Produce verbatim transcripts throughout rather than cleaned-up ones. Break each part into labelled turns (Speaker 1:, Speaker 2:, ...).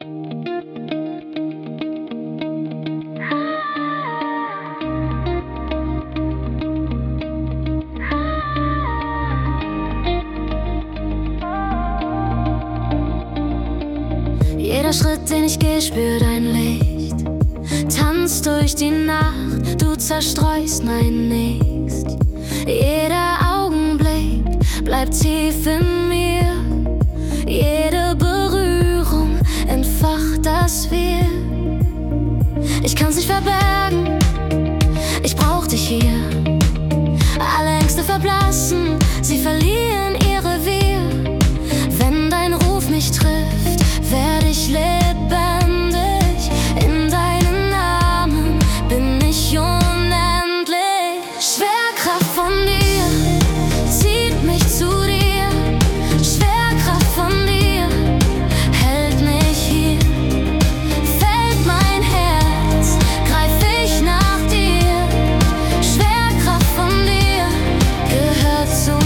Speaker 1: Jeder Schritt, den ich gehe, spürt ein Licht. Tanzt durch die Nacht, du zerstreust mein Nichts. Jeder Augenblick bleibt tief in mir. Jede Berührung entfacht das Wir. Ich kann's nicht verbergen, ich brauch dich hier. Alle Ängste verblassen, sie verlieren ihr Revier. Wenn dein Ruf mich trifft, werd ich lebendig. In deinen Namen bin ich unendlich. Schwerkraft von dir zieht mich zu dir. Schwerkraft von dir hält mich hier. Fällt mein Herz, greif ich nach dir. Schwerkraft von dir gehört zu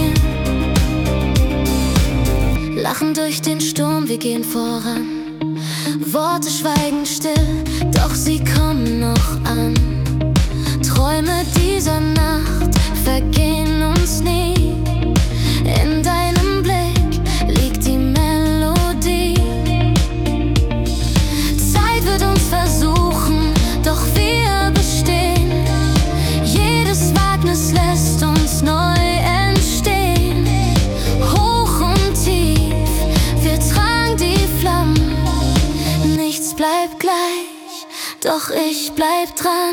Speaker 1: mir. Lachen durch den Sturm, wir gehen voran. Worte schweigen still, doch sie kommen noch an. Träume dieser Nacht vergehen uns nie. In deinem Blick liegt die Melodie. Zeit wird uns versuchen, doch wir bestehen. Jedes Wagnis lässt uns neu entstehen. Hoch und tief, wir tragen die Flammen. Nichts bleibt gleich, doch ich bleib dran.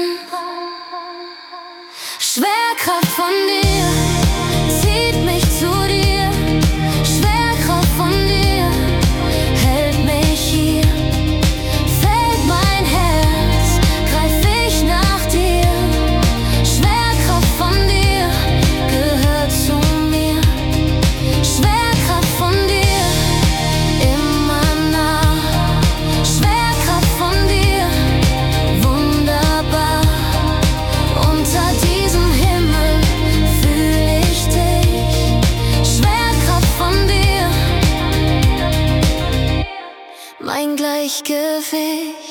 Speaker 1: Schwerkraft von dir zieht mich zu dir. Schwerkraft von dir hält mich hier. Fällt mein Herz, greif ich nach dir. Schwerkraft von dir gehört zu mir. Schwerkraft von dir immer nah. Schwerkraft von dir wunderbar. Unter diesem Himmel fühl ich dich. Schwerkraft von dir mein Gleichgewicht.